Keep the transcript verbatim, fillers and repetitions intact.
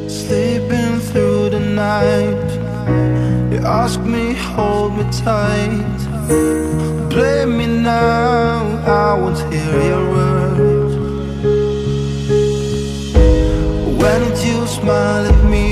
Sleeping through the night, you ask me, hold me tight. Blame me now, I won't hear your words. When did you smile at me?